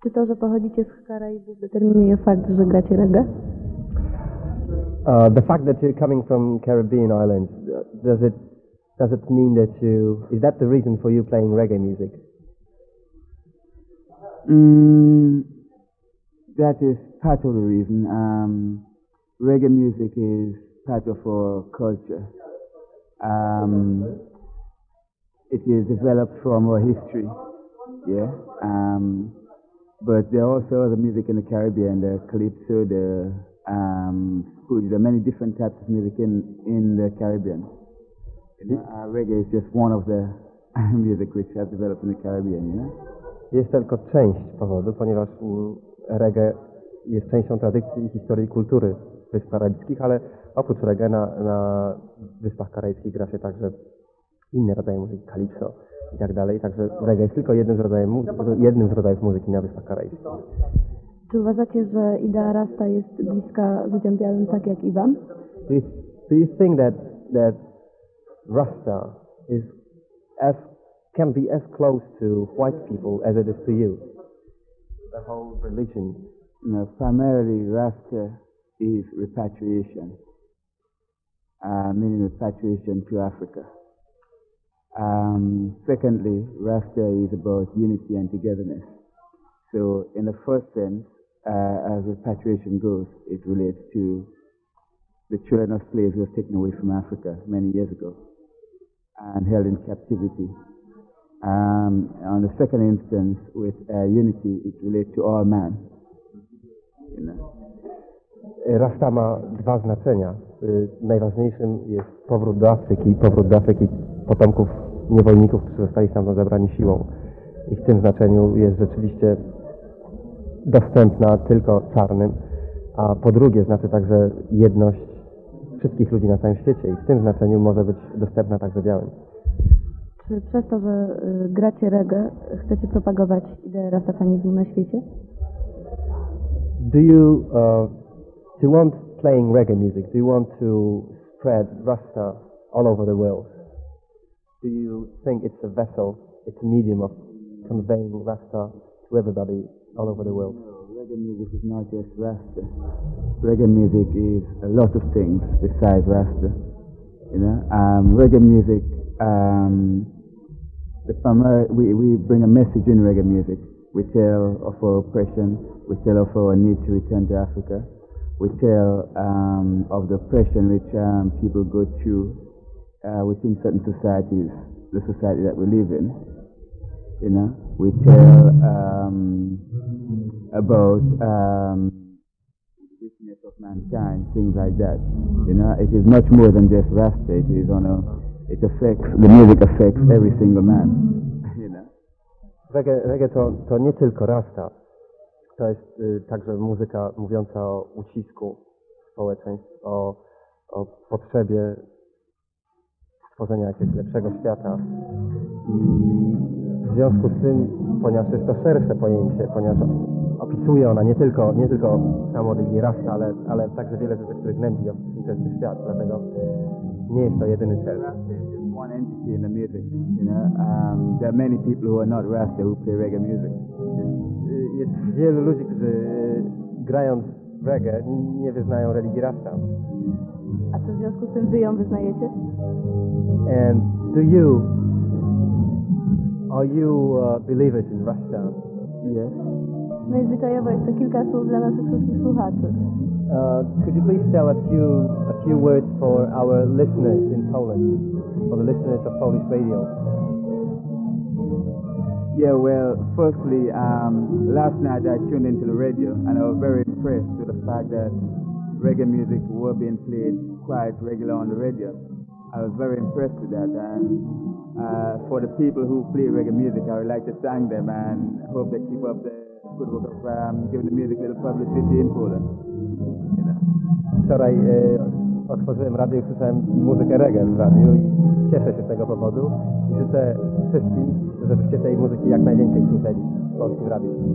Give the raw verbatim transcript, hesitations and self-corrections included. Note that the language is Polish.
Czy to, że pochodzicie z Karaibów, determinuje fakt, że gracie reggae? Uh, the fact that you're coming from Caribbean islands, uh, does it does it mean that you is that the reason for you playing reggae music? Mm, that is part of the reason. Um, reggae music is part of our culture. Um, it is developed from our history, yeah. Um, but there are also other music in the Caribbean, the calypso, the um, school. There are many different types of music in, in the Caribbean. You know, uh, reggae is just one of the music which has developed in the Caribbean, you know. Jest tylko część powodu, ponieważ mm, reggae jest częścią tradycji, historii i kultury Wysp Karaibskich, ale oprócz reggae na, na Wyspach Karaibskich gra się także inne rodzaje muzyki, calypso i tak dalej. Także reggae jest tylko jednym z rodzajów, jednym z rodzajów muzyki na Wyspach Karaibskich. Czy uważacie, że idea Rasta jest bliska ludziom białym tak jak i wam? Do you, do you think that, that Rasta is as can be as close to white people as it is to you? The whole religion. No, primarily Rasta is repatriation, uh, meaning repatriation to Africa. Um, secondly, Rasta is about unity and togetherness. So in the first sense, uh, as repatriation goes, it relates to the children of slaves who were taken away from Africa many years ago and held in captivity. Um, on the second instance, with uh, unity, it relates to all man. You know. Rasta ma dwa znaczenia. Najważniejszym jest powrót do Afryki, powrót do Afryki potomków niewolników, którzy zostali stamtąd zabrani siłą. I w tym znaczeniu jest rzeczywiście dostępna tylko czarnym, a po drugie znaczy także jedność wszystkich ludzi na całym świecie i w tym znaczeniu może być dostępna także białym. Czy przez to, że y, gracie reggae, chcecie propagować ideę rastafanizmu na świecie? Do you, uh, do you want playing reggae music? Do you want to spread Rasta all over the world? Do you think it's a vessel, it's a medium of conveying Rasta to everybody all over the world? No, reggae music is not just Rasta. Reggae music is a lot of things besides Rasta. You know, um, reggae music. Um, the primary, we, we bring a message in reggae music. We tell of our oppression. We tell of our need to return to Africa. We tell um, of the oppression which um, people go through uh, within certain societies, the society that we live in. You know, we tell um, about um, the weakness of mankind, things like that. You know, it is much more than just Rasta. It is on a, it affects, the music affects every single man. You know. Reggae, reggae to, to nie tylko Rasta. To jest y, także muzyka mówiąca o ucisku społeczeństw, o, o potrzebie stworzenia jakiegoś lepszego świata. I w związku z tym, ponieważ jest to szersze pojęcie, ponieważ opisuje ona nie tylko, nie tylko samo religii Rasta, ale, ale także wiele rzeczy, które gnębi współczesny świat, dlatego nie jest to jedyny cel. Rasta is just one entity in the music, you know. Um, there are many people who are not Rasta who play reggae music. Jest wielu ludzi, którzy grając reggae nie wyznają religii Rasta. A co w związku z tym wy ją wyznajecie? And do you, are you uh, believers in Rasta? Yes. No i zwyczajowo jest to kilka słów dla naszych wszystkich słuchaczy. Uh, could you please tell a few a few words for our listeners in Poland, for the listeners of Polish radio? Yeah, well, firstly, um, last night I tuned into the radio and I was very impressed with the fact that reggae music were being played quite regular on the radio. I was very impressed with that, and uh, for the people who play reggae music, I would like to thank them and hope they keep up the good work of um, giving the music a little publicity in Poland. You know. Wczoraj e, otworzyłem radio i słyszałem muzykę reggae w radiu i cieszę się z tego powodu i życzę wszystkim, żebyście tej muzyki jak najwięcej słyszeli w polskim radiu.